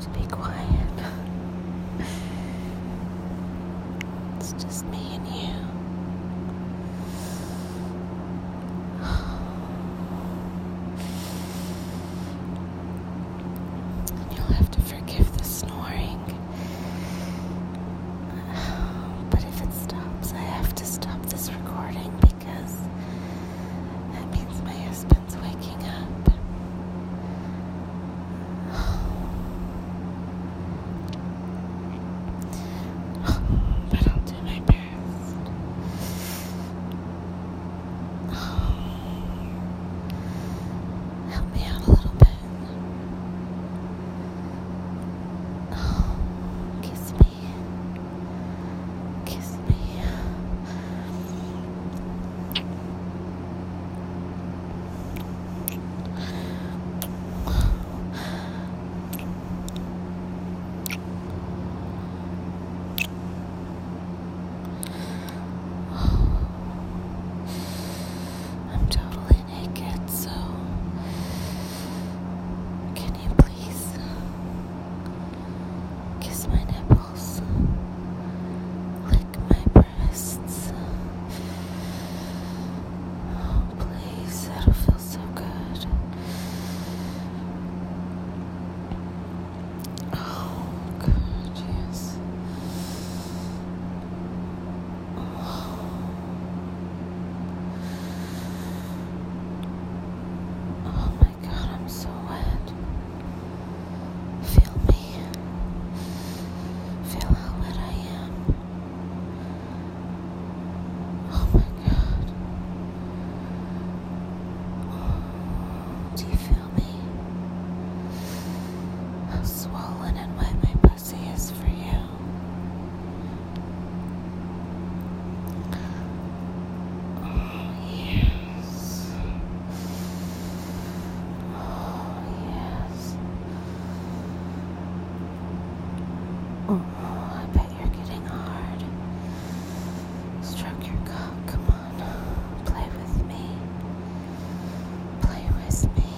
to be quiet. It's just me and you. You'll have to forgive the snoring. But if it stops, I have to stop this recording because that means my husband's waking up. But I'll do my best. Help me out a little bit. Kiss me. Kiss me. I'm totally naked, so can you please kiss my nipples, lick my breasts? Oh, please, that'll feel so good. Oh, good, yes. Oh my God, I'm so wet. Feel me. Feel how wet I am. Oh my God. Do you feel me? How swollen and wet my pussy is for you. Oh, yes. Oh, yes. Oh, I bet you're getting hard. Stroke your cock, come on. Play with me. Play with me.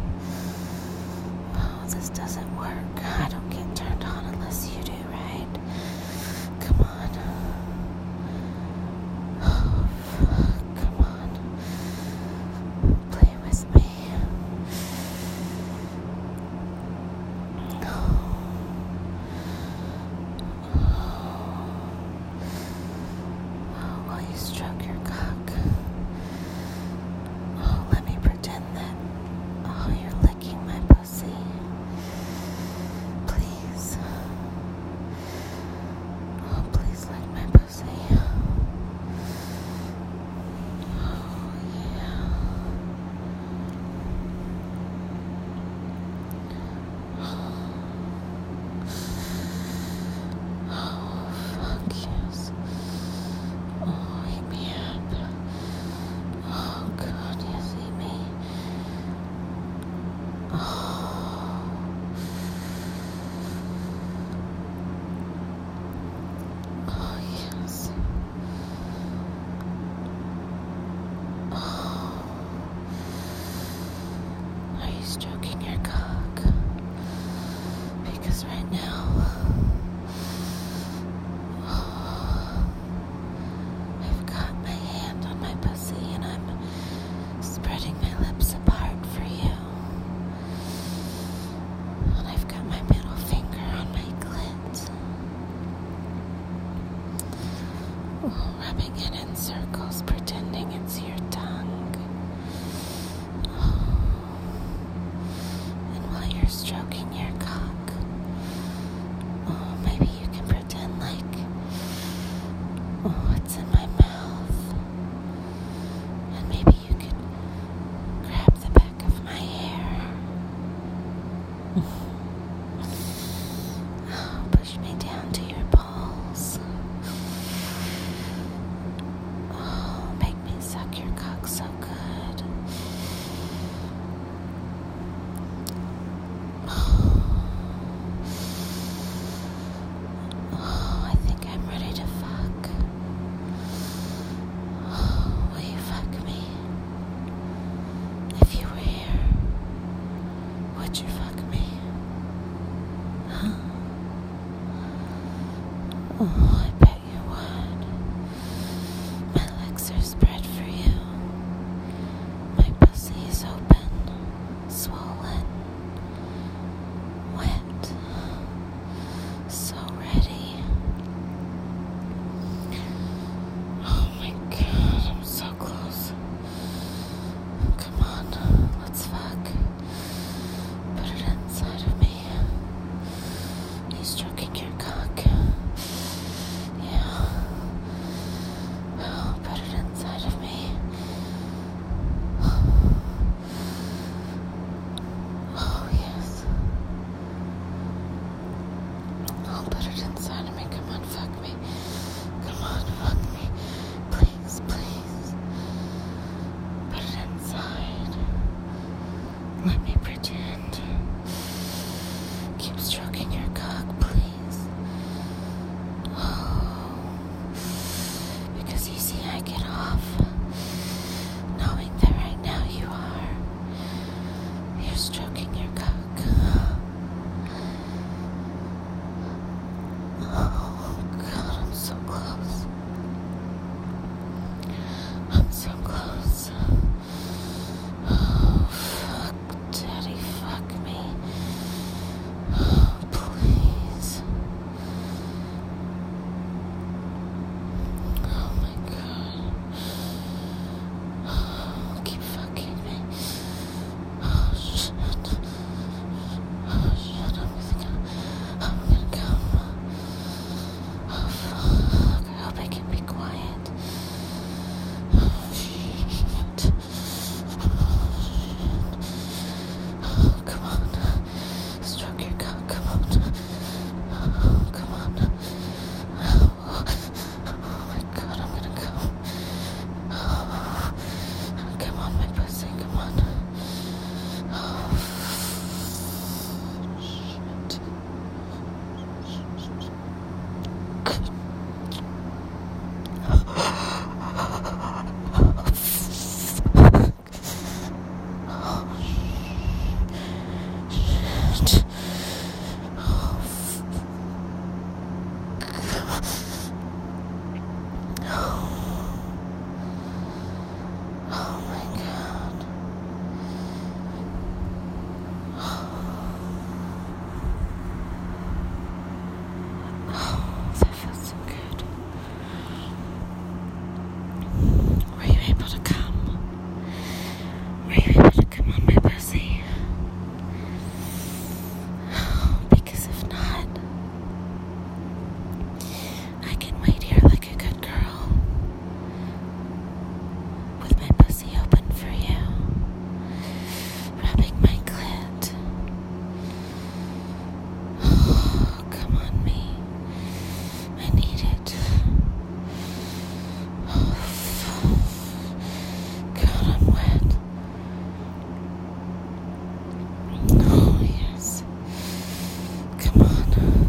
Oh, this doesn't work. I don't get turned on unless you do, right? Come on. Oh, fuck. Come on. Play with me. Oh, while you stroke your cock, oh, let me pretend that, oh, you're licking my pussy. Please. Oh, please lick my pussy. Oh, yeah. Oh, fuck yes. Oh, eat me up. Oh, God, yes, eat me. Oh. Oh, yes. Oh. Are you stroking your cock? Because right now, I've got my hand on my pussy and I'm spreading my lips apart for you. And I've got my middle finger on my clit. Oh, rubbing it in circles, pretending it's your tongue. Oh. And while you're stroking your cock, oh, maybe you can pretend like, oh, it's in my mouth. And maybe you could grab the back of my hair. Oh, push me down to your balls. Oh, make me suck your cock so good. Oh, I think I'm ready to fuck. Oh, will you fuck me? If you were here, would you fuck me? Huh? Oh, I bet you would. My legs are spread for you. My pussy is open, swollen, wet, so ready. Oh my god, I'm so close. Come on, let's fuck. Put it inside of me. He's stroking your cock. Yeah. Oh, put it inside of me. Oh, yes. I'll put it inside of me. Come on, fuck me. Come on, fuck me. Please, please. Put it inside. Let me pretend. Keep stroking your cock, please. Oh. Because you see, I get off knowing that right now you're stroking your cock. Oh, God, I'm so close. I'm so close. Oh, fuck, Daddy, fuck me. Oh, please. Oh, my God. Oh, keep fucking me. Oh, shit. Oh, shit, I'm gonna come. Oh, fuck, I hope I can be quiet. Oh, shit. Oh, come on. Stroke your cock, come on. Oh, come on. Oh, my God, I'm gonna come. Oh, come on, my pussy, come on. Oh, shit. Shit. Oh my God. Oh, that feels so good. Were you able to come? Were you able to come on my pussy? Because if not, I can wait here like a good girl with my pussy open for you, rubbing my clit. Oh, come on me. I need it. Oh, God, I'm wet. Oh, yes. Come on.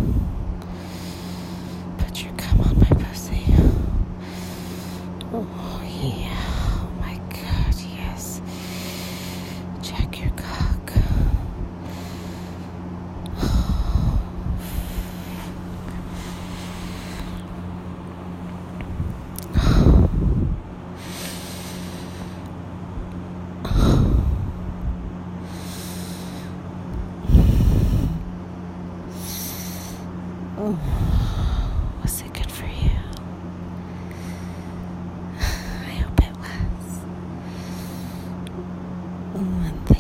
Put your cum on my pussy. Oh, yeah. Oh, my God, yes. Check your cock. Oh, was it good for you? I hope it was. Oh, and